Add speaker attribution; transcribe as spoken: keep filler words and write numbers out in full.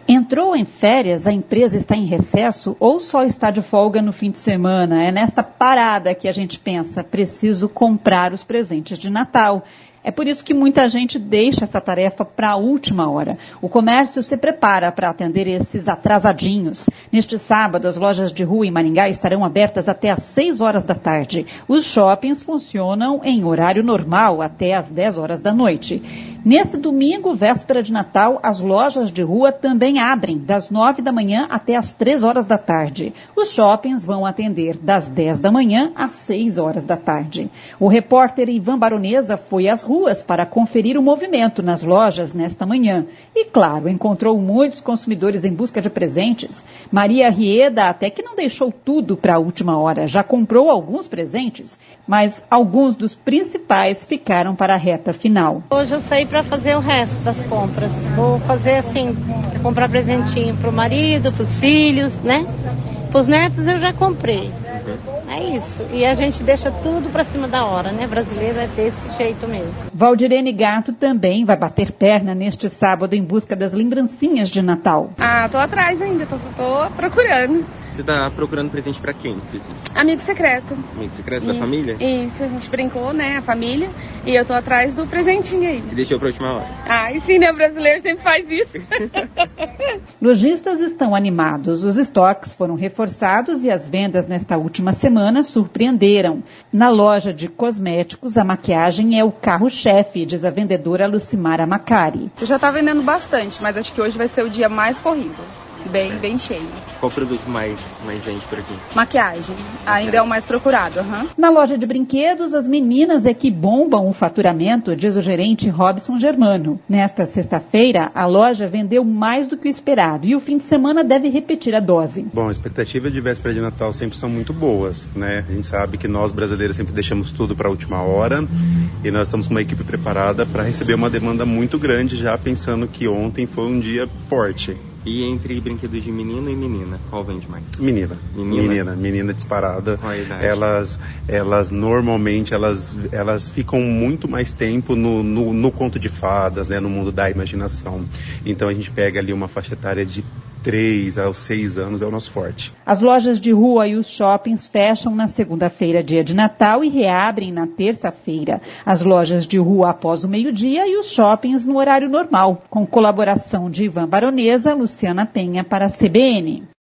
Speaker 1: Entrou em férias, a empresa está em recesso ou só está de folga no fim de semana? É nesta parada que a gente pensa, preciso comprar os presentes de Natal. É por isso que muita gente deixa essa tarefa para a última hora. O comércio se prepara para atender esses atrasadinhos. Neste sábado, as lojas de rua em Maringá estarão abertas até às seis horas da tarde. Os shoppings funcionam em horário normal até às dez horas da noite. Nesse domingo, véspera de Natal, as lojas de rua também abrem das nove da manhã até às três horas da tarde. Os shoppings vão atender das dez da manhã às seis horas da tarde. O repórter Ivan Baronesa foi às ruas para conferir o movimento nas lojas nesta manhã. E, claro, encontrou muitos consumidores em busca de presentes. Maria Rieda até que não deixou tudo para a última hora. Já comprou alguns presentes, mas alguns dos principais ficaram para a reta final.
Speaker 2: Hoje eu saí para fazer o resto das compras. Vou fazer assim, comprar presentinho para o marido, para os filhos, né? Para os netos eu já comprei. É isso. E a gente deixa tudo para cima da hora, né? Brasileiro é desse jeito mesmo.
Speaker 1: Valdirene Gato também vai bater perna neste sábado em busca das lembrancinhas de Natal.
Speaker 3: Ah, tô atrás ainda, tô, tô procurando.
Speaker 4: Você tá procurando presente pra quem, específico?
Speaker 3: Amigo secreto.
Speaker 4: Amigo secreto
Speaker 3: Isso,
Speaker 4: da família?
Speaker 3: Isso, a gente brincou, né, a família. E eu tô atrás do presentinho aí.
Speaker 4: E deixou pra última hora?
Speaker 3: Ah, e sim, né, o brasileiro sempre faz isso.
Speaker 1: Lojistas estão animados. Os estoques foram reforçados e as vendas nesta última semana surpreenderam. Na loja de cosméticos, a maquiagem é o carro-chefe, diz a vendedora Lucimara Macari.
Speaker 5: Eu já tá vendendo bastante, mas acho que hoje vai ser o dia mais corrido. Bem, bem cheio.
Speaker 4: Qual produto mais, mais vende por aqui?
Speaker 5: Maquiagem. Ainda é o mais procurado. Uhum.
Speaker 1: Na loja de brinquedos, as meninas é que bombam o faturamento, diz o gerente Robson Germano. Nesta sexta-feira, a loja vendeu mais do que o esperado e o fim de semana deve repetir a dose.
Speaker 6: Bom, a expectativa de véspera de Natal sempre são muito boas, né? A gente sabe que nós brasileiros sempre deixamos tudo para a última hora e nós estamos com uma equipe preparada para receber uma demanda muito grande, já pensando que ontem foi um dia forte.
Speaker 4: E entre brinquedos de menino e menina, qual vende mais?
Speaker 6: Menina. Menina? Menina, menina disparada.
Speaker 4: Qual a idade?
Speaker 6: Elas, elas normalmente, elas, elas ficam muito mais tempo no, no, no conto de fadas, né, no mundo da imaginação. Então a gente pega ali uma faixa etária de três aos seis anos, é o nosso forte.
Speaker 1: As lojas de rua e os shoppings fecham na segunda-feira, dia de Natal, e reabrem na terça-feira. As lojas de rua após o meio-dia e os shoppings no horário normal. Com colaboração de Ivan Baronesa, Luciana Penha para a C B N.